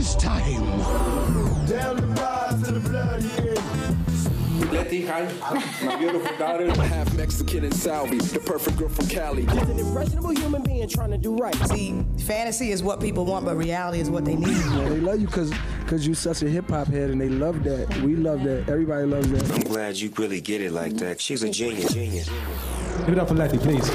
is time. Down the rise to the bloody end. Letty, hi. My beautiful daughter. Half Mexican and Salvi, the perfect girl from Cali. Just an impressionable human being trying to do right. See, fantasy is what people want, but reality is what they need. Yeah, they love you because you're such a hip-hop head, and they love that. We love that. Everybody loves that. I'm glad you really get it like that. She's a genius. Give it up for Letty, please.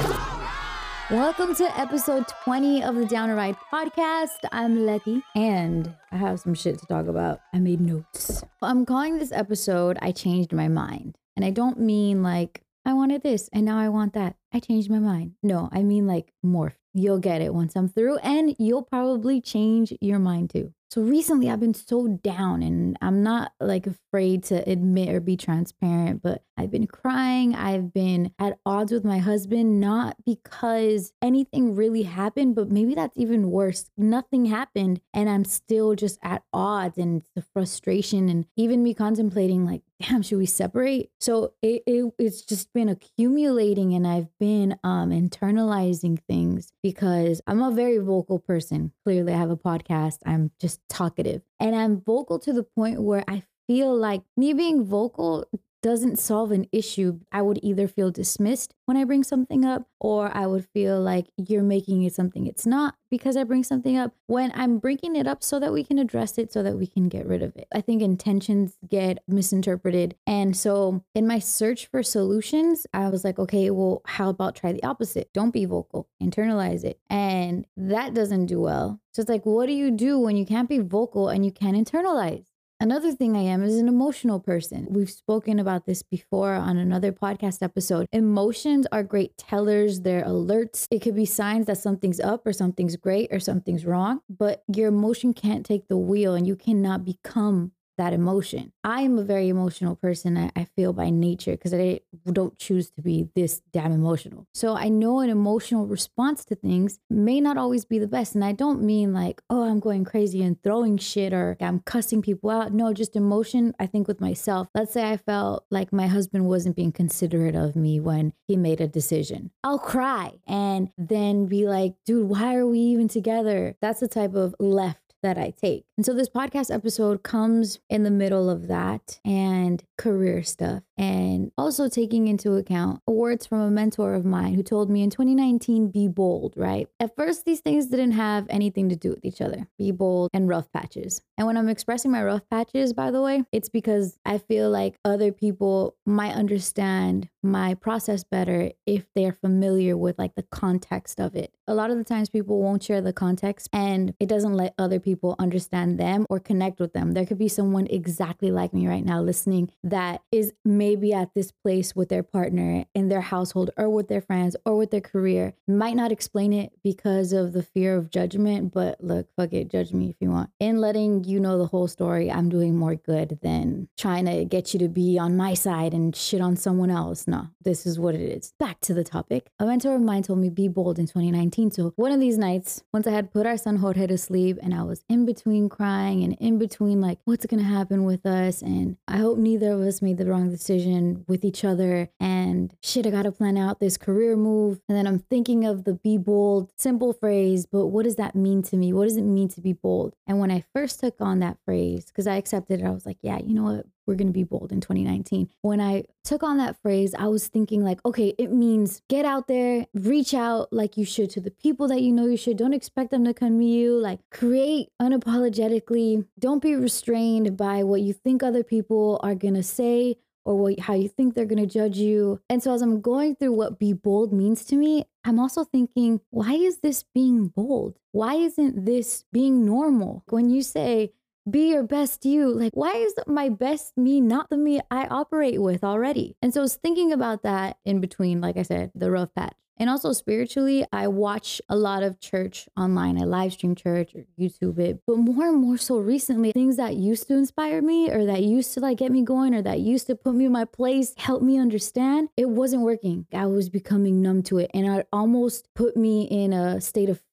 Welcome to episode 20 of the Down to Ride podcast. I'm Letty, and I have some shit to talk about. I made notes. I'm calling this episode, I Changed My Mind. And I don't mean like, I wanted this, and now I want that. I changed my mind. No, I mean like morph. You'll get it once I'm through, and you'll probably change your mind too. So recently I've been so down, and I'm not like afraid to admit or be transparent, but I've been crying. I've been at odds with my husband, not because anything really happened, but maybe that's even worse. Nothing happened, and I'm still just at odds, and the frustration, and even me contemplating like, damn, should we separate? So it's just been accumulating, and I've been internalizing things because I'm a very vocal person. Clearly, I have a podcast. I'm just talkative, and I'm vocal to the point where I feel like me being vocal doesn't solve an issue. I would either feel dismissed when I bring something up, or I would feel like you're making it something it's not because I bring something up, when I'm bringing it up so that we can address it, so that we can get rid of it. I think intentions get misinterpreted. And so in my search for solutions, I was like, okay, well, how about try the opposite? Don't be vocal, internalize it. And that doesn't do well. So it's like, what do you do when you can't be vocal and you can't internalize? Another thing I am is an emotional person. We've spoken about this before on another podcast episode. Emotions are great tellers. They're alerts. It could be signs that something's up or something's great or something's wrong, but your emotion can't take the wheel, and you cannot become that emotion. I am a very emotional person, I feel, by nature, because I don't choose to be this damn emotional. So I know an emotional response to things may not always be the best. And I don't mean like, oh, I'm going crazy and throwing shit or I'm cussing people out. No, just emotion, I think, with myself. Let's say I felt like my husband wasn't being considerate of me when he made a decision. I'll cry and then be like, dude, why are we even together? That's the type of left that I take. And so this podcast episode comes in the middle of that and career stuff, and also taking into account words from a mentor of mine who told me in 2019, be bold, right? At first, these things didn't have anything to do with each other. Be bold and rough patches. And when I'm expressing my rough patches, by the way, it's because I feel like other people might understand my process better if they're familiar with like the context of it. A lot of the times people won't share the context, and it doesn't let other people understand them or connect with them. There could be someone exactly like me right now listening that is maybe at this place with their partner in their household or with their friends or with their career. Might not explain it because of the fear of judgment, but look, fuck it, judge me if you want. In letting you know the whole story, I'm doing more good than trying to get you to be on my side and shit on someone else. No, this is what it is. Back to the topic. A mentor of mine told me be bold in 2019. So one of these nights, once I had put our son Jorge to sleep and I was in between crying and in between like, what's going to happen with us? And I hope neither of us made the wrong decision with each other. And shit, I got to plan out this career move. And then I'm thinking of the be bold, simple phrase, but what does that mean to me? What does it mean to be bold? And when I first took on that phrase, because I accepted it, I was like, yeah, you know what? We're going to be bold in 2019. When I took on that phrase, I was thinking like, okay, it means get out there, reach out like you should to the people that you know you should. Don't expect them to come to you. Like, create unapologetically. Don't be restrained by what you think other people are going to say or how you think they're going to judge you. And so as I'm going through what be bold means to me, I'm also thinking, why is this being bold? Why isn't this being normal? When you say, be your best you, like, why is my best me not the me I operate with already? And so I was thinking about that in between, like I said, the rough patch. And also spiritually, I watch a lot of church online. I live stream church or YouTube it. But more and more so recently, things that used to inspire me or that used to like get me going or that used to put me in my place, help me understand, it wasn't working. I was becoming numb to it. And it almost put me in a state of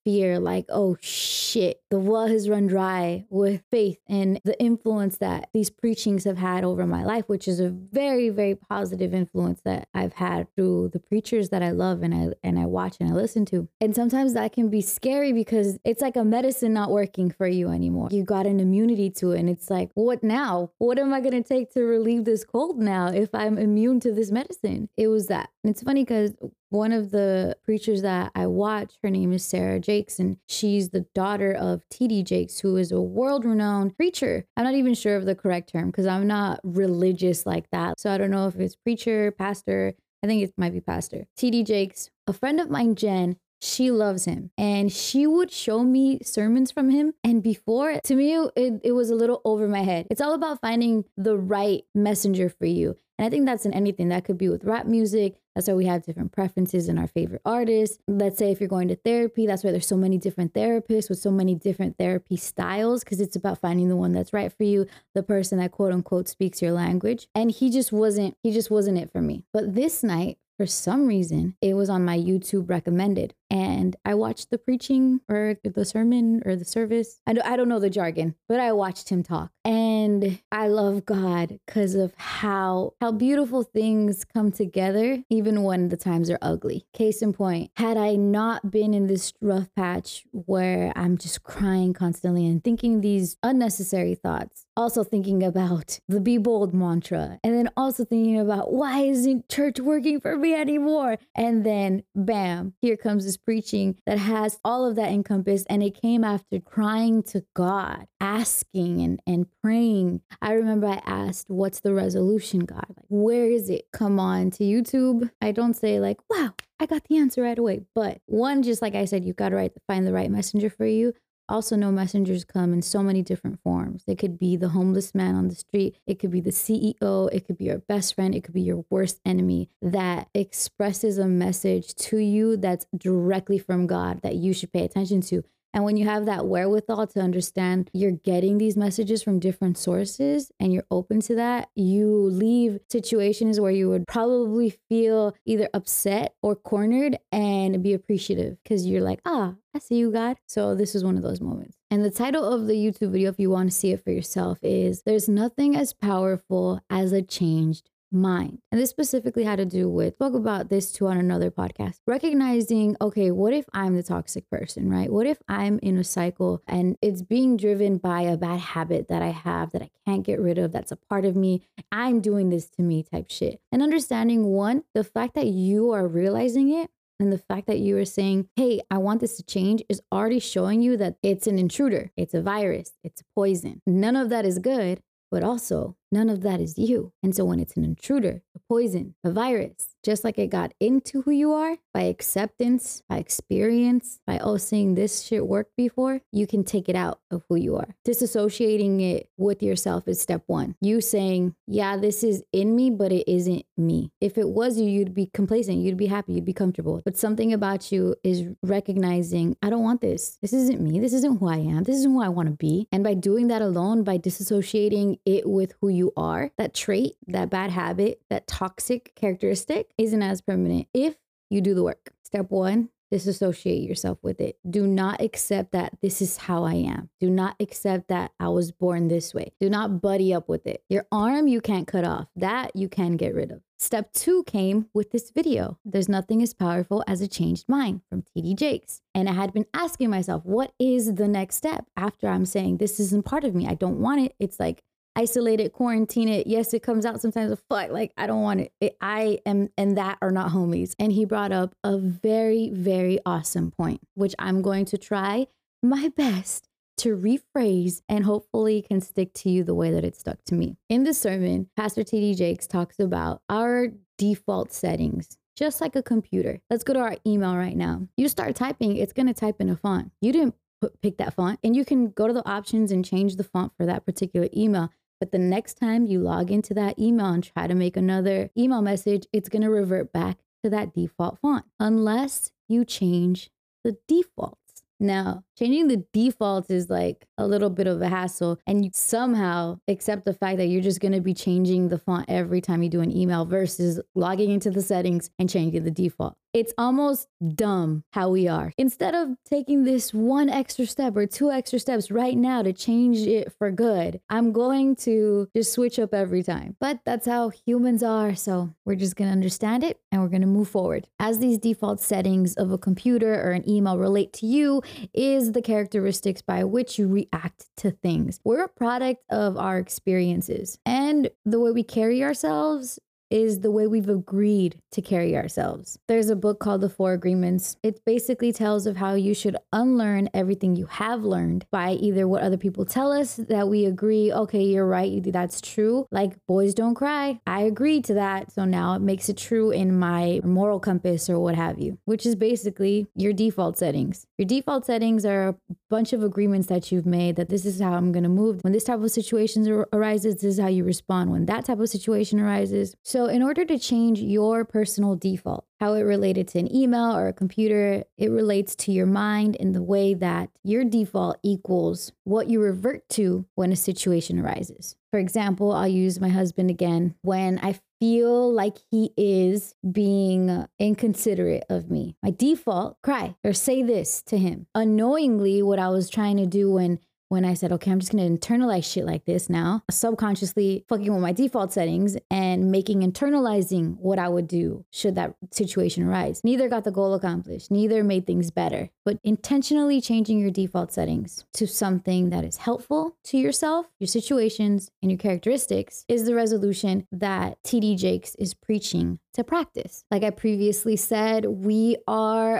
fear like, oh shit, the well has run dry with faith and the influence that these preachings have had over my life, which is a very, very positive influence that I've had through the preachers that I love and I watch and I listen to. And sometimes that can be scary because it's like a medicine not working for you anymore. You got an immunity to it and it's like, what now? What am I going to take to relieve this cold now if I'm immune to this medicine? It was that. And it's funny because one of the preachers that I watch, her name is Sarah Jakes, and she's the daughter of T.D. Jakes, who is a world-renowned preacher. I'm not even sure of the correct term because I'm not religious like that. So I don't know if it's preacher, pastor. I think it might be pastor. T.D. Jakes, a friend of mine, Jen, she loves him and she would show me sermons from him. And before, to me, it was a little over my head. It's all about finding the right messenger for you. And I think that's in anything. That could be with rap music. That's why we have different preferences in our favorite artists. Let's say if you're going to therapy, that's why there's so many different therapists with so many different therapy styles, because it's about finding the one that's right for you, the person that quote unquote speaks your language. And he just wasn't it for me. But this night, for some reason, it was on my YouTube recommended. And I watched the preaching or the sermon or the service. I don't know the jargon, but I watched him talk. And I love God because of how beautiful things come together, even when the times are ugly. Case in point, had I not been in this rough patch where I'm just crying constantly and thinking these unnecessary thoughts, also thinking about the Be Bold mantra, and then also thinking about why isn't church working for me anymore? And then bam, here comes this preaching that has all of that encompassed. And it came after crying to God, asking and praying. I remember I asked, what's the resolution, God? Like, where is it? Come on to YouTube. I don't say like, wow, I got the answer right away. But one, just like I said, you got to find the right messenger for you. Also know messengers come in so many different forms. It could be the homeless man on the street. It could be the CEO. It could be your best friend. It could be your worst enemy that expresses a message to you that's directly from God that you should pay attention to. And when you have that wherewithal to understand you're getting these messages from different sources and you're open to that, you leave situations where you would probably feel either upset or cornered and be appreciative because you're like, I see you, God. So this is one of those moments. And the title of the YouTube video, if you want to see it for yourself, is There's Nothing as Powerful as a Changed Mind. And this specifically had to do with, spoke about this too on another podcast, recognizing, okay, what if I'm the toxic person, right? What if I'm in a cycle and it's being driven by a bad habit that I have that I can't get rid of, that's a part of me, I'm doing this to me type shit. And understanding, one, the fact that you are realizing it and the fact that you are saying, hey, I want this to change is already showing you that it's an intruder, it's a virus, it's a poison. None of that is good, but also none of that is you. And so when it's an intruder, a poison, a virus, just like it got into who you are by acceptance, by experience, by, seeing this shit work before, you can take it out of who you are. Disassociating it with yourself is step one. You saying, yeah, this is in me, but it isn't me. If it was you, you'd be complacent, you'd be happy, you'd be comfortable. But something about you is recognizing, I don't want this. This isn't me. This isn't who I am. This isn't who I want to be. And by doing that alone, by disassociating it with who you are, that trait, that bad habit, that toxic characteristic isn't as permanent if you do the work. Step one, disassociate yourself with it. Do not accept that this is how I am. Do not accept that I was born this way. Do not buddy up with it. Your arm, you can't cut off. That you can get rid of. Step two came with this video. There's nothing as powerful as a changed mind from T.D. Jakes. And I had been asking myself, what is the next step after I'm saying this isn't part of me? I don't want it. It's like, isolate it, quarantine it. Yes, it comes out sometimes, but fuck, like, I don't want it. I am and that are not homies. And he brought up a very, very awesome point, which I'm going to try my best to rephrase and hopefully can stick to you the way that it stuck to me. In this sermon, Pastor T.D. Jakes talks about our default settings. Just like a computer. Let's go to our email right now. You start typing, it's going to type in a font. You didn't pick that font, and you can go to the options and change the font for that particular email. But the next time you log into that email and try to make another email message, it's going to revert back to that default font unless you change the defaults. Now, changing the defaults is like a little bit of a hassle, and you somehow accept the fact that you're just going to be changing the font every time you do an email versus logging into the settings and changing the default. It's almost dumb how we are. Instead of taking this one extra step or two extra steps right now to change it for good, I'm going to just switch up every time. But that's how humans are. So we're just going to understand it and we're going to move forward. As these default settings of a computer or an email relate to you is the characteristics by which you react to things. We're a product of our experiences, and the way we carry ourselves is the way we've agreed to carry ourselves. There's a book called The Four Agreements. It basically tells of how you should unlearn everything you have learned by either what other people tell us that we agree, okay, you're right, that's true. Like boys don't cry. I agreed to that. So now it makes it true in my moral compass or what have you, which is basically your default settings. Your default settings are a bunch of agreements that you've made that this is how I'm going to move. When this type of situation arises, this is how you respond. When that type of situation arises. So in order to change your personal default, how it related to an email or a computer, it relates to your mind in the way that your default equals what you revert to when a situation arises. For example, I'll use my husband again. When I feel like he is being inconsiderate of me, my default, cry or say this to him. Unknowingly, what I was trying to do when I said, okay, I'm just going to internalize shit like this now, subconsciously fucking with my default settings and internalizing what I would do should that situation arise. Neither got the goal accomplished, neither made things better, but intentionally changing your default settings to something that is helpful to yourself, your situations, and your characteristics is the resolution that TD Jakes is preaching to practice. Like I previously said, we are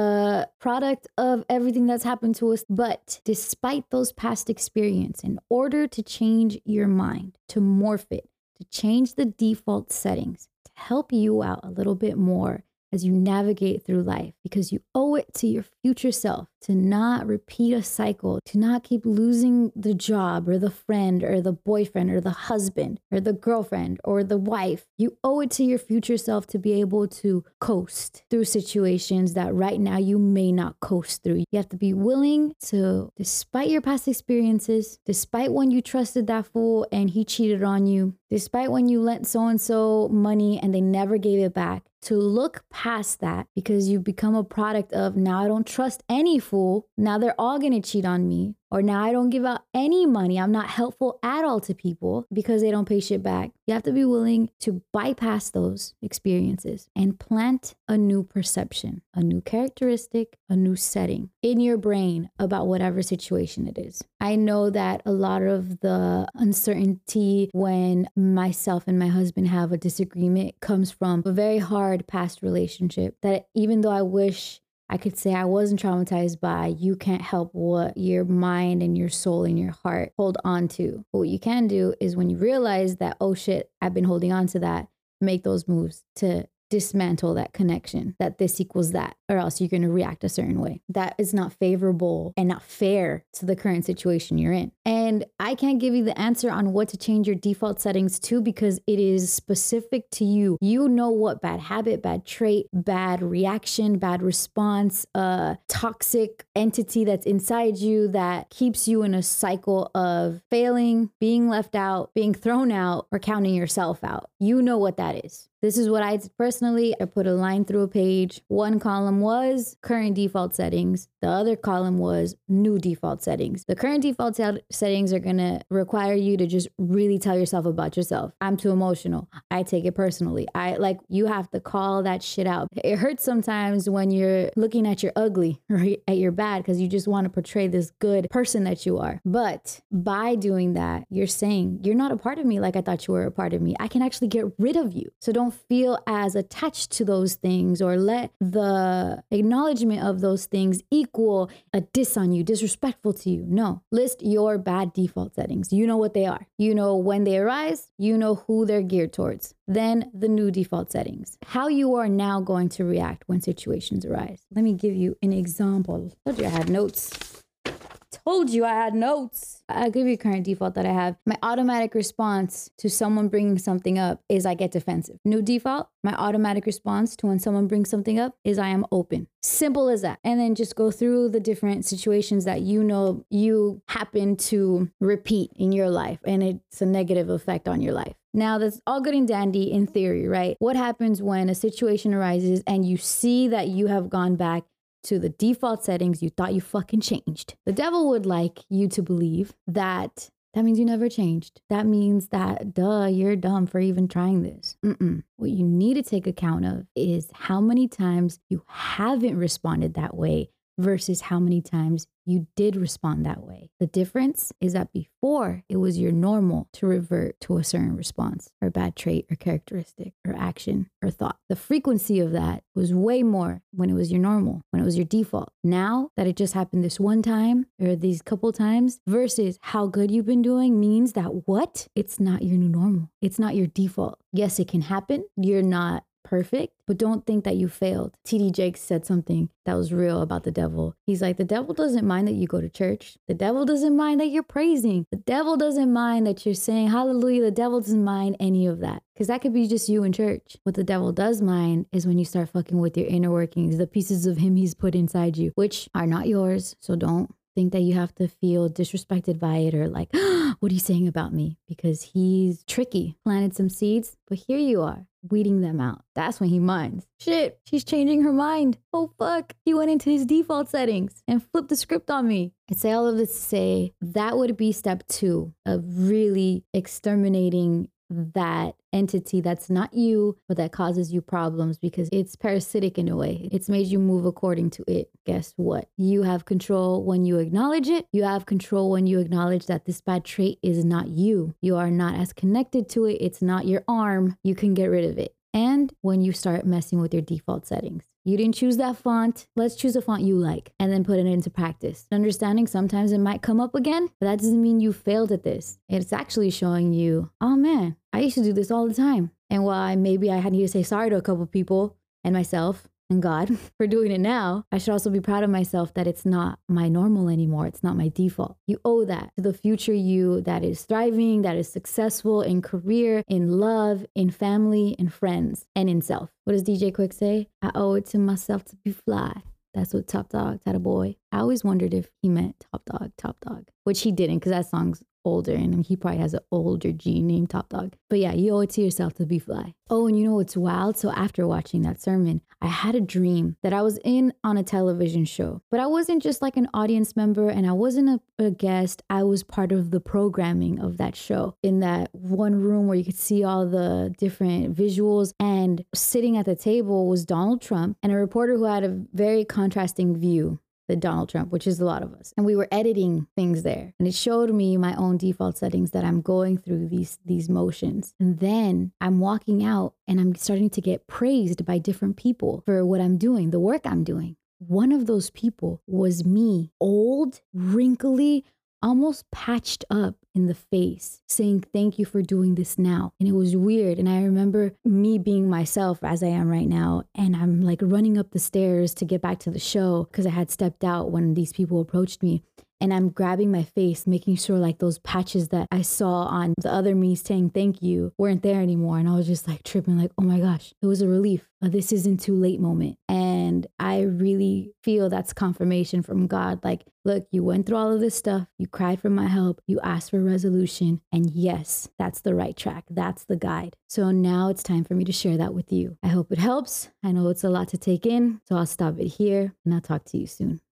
a product of everything that's happened to us. But despite those past experiences, in order to change your mind, to morph it, to change the default settings, to help you out a little bit more as you navigate through life, because you owe it to your future self to not repeat a cycle, to not keep losing the job or the friend or the boyfriend or the husband or the girlfriend or the wife. You owe it to your future self to be able to coast through situations that right now you may not coast through. You have to be willing to, despite your past experiences, despite when you trusted that fool and he cheated on you, despite when you lent so-and-so money and they never gave it back, to look past that, because you become a product of, now I don't trust any fool. Now they're all going to cheat on me. Or now I don't give out any money. I'm not helpful at all to people because they don't pay shit back. You have to be willing to bypass those experiences and plant a new perception, a new characteristic, a new setting in your brain about whatever situation it is. I know that a lot of the uncertainty when myself and my husband have a disagreement comes from a very hard past relationship that even though I wish I could say I wasn't traumatized by, you can't help what your mind and your soul and your heart hold on to. But what you can do is when you realize that, oh shit, I've been holding on to that, make those moves to dismantle that connection, that this equals that, or else you're going to react a certain way. That is not favorable and not fair to the current situation you're in. And I can't give you the answer on what to change your default settings to because it is specific to you. You know what bad habit, bad trait, bad reaction, bad response, toxic entity that's inside you that keeps you in a cycle of failing, being left out, being thrown out, or counting yourself out. You know what that is. This is what I did personally. I put a line through a page. One column was current default settings. The other column was new default settings. The current default settings are going to require you to just really tell yourself about yourself. I'm too emotional. I take it personally. You have to call that shit out. It hurts sometimes when you're looking at your ugly or at your bad because you just want to portray this good person that you are. But by doing that, you're saying, you're not a part of me like I thought you were a part of me. I can actually get rid of you. So don't feel as attached to those things or let the acknowledgement of those things equal a diss on you, disrespectful to you. No, list your bad default settings. You know what they are. You know when they arise, you know who they're geared towards. Then the new default settings, how you are now going to react when situations arise. Let me give you an example. I told you I had notes. I'll give you current default that I have. My automatic response to someone bringing something up is I get defensive. New default, my automatic response to when someone brings something up is I am open. Simple as that. And then just go through the different situations that you know you happen to repeat in your life and it's a negative effect on your life. Now, that's all good and dandy in theory, right? What happens when a situation arises and you see that you have gone back to the default settings you thought you fucking changed? The devil would like you to believe that means you never changed. That means that, you're dumb for even trying this. What you need to take account of is how many times you haven't responded that way versus how many times you did respond that way. The difference is that before it was your normal to revert to a certain response or bad trait or characteristic or action or thought. The frequency of that was way more when it was your normal, when it was your default. Now that it just happened this one time or these couple times versus how good you've been doing means that what? It's not your new normal. It's not your default. Yes, it can happen. You're not perfect, but don't think that you failed. TD Jakes said something that was real about the devil. He's like, the devil doesn't mind that you go to church. The devil doesn't mind that you're praising. The devil doesn't mind that you're saying hallelujah. The devil doesn't mind any of that, because that could be just you in church. What the devil does mind is when you start fucking with your inner workings, the pieces of him he's put inside you, which are not yours. So don't think that you have to feel disrespected by it or like, what are you saying about me? Because he's tricky, planted some seeds, but here you are weeding them out. That's when he minds. Shit, she's changing her mind. Oh fuck, he went into his default settings and flipped the script on me. I say all of this to say that would be step 2 of really exterminating that entity that's not you, but that causes you problems because it's parasitic in a way. It's made you move according to it. Guess what? You have control when you acknowledge it. You have control when you acknowledge that this bad trait is not you. You are not as connected to it. It's not your arm. You can get rid of it. And when you start messing with your default settings. You didn't choose that font. Let's choose a font you like and then put it into practice. Understanding sometimes it might come up again, but that doesn't mean you failed at this. It's actually showing you, oh man, I used to do this all the time. And while maybe I need to say sorry to a couple people and myself and God for doing it now, I should also be proud of myself that it's not my normal anymore. It's not my default. You owe that to the future you that is thriving, that is successful in career, in love, in family, in friends, and in self. What does DJ Quick say? I owe it to myself to be fly. That's what Top Dog, Tatta Boy. I always wondered if he meant Top Dog, which he didn't, because that song's older and he probably has an older G named Top Dog. But yeah, you owe it to yourself to be fly. Oh, and you know what's wild? So after watching that sermon, I had a dream that I was on a television show, but I wasn't just like an audience member and I wasn't a guest. I was part of the programming of that show in that one room where you could see all the different visuals, and sitting at the table was Donald Trump and a reporter who had a very contrasting view than Donald Trump, which is a lot of us. And we were editing things there. And it showed me my own default settings that I'm going through these motions. And then I'm walking out and I'm starting to get praised by different people for what I'm doing, the work I'm doing. One of those people was me, old, wrinkly, almost patched up in the face, saying, thank you for doing this now. And it was weird. And I remember me being myself as I am right now. And I'm like running up the stairs to get back to the show because I had stepped out when these people approached me. And I'm grabbing my face, making sure like those patches that I saw on the other me saying thank you weren't there anymore. And I was just like tripping, like, oh my gosh, it was a relief. This isn't too late moment. And I really feel that's confirmation from God. Like, look, you went through all of this stuff. You cried for my help. You asked for resolution. And yes, that's the right track. That's the guide. So now it's time for me to share that with you. I hope it helps. I know it's a lot to take in. So I'll stop it here and I'll talk to you soon.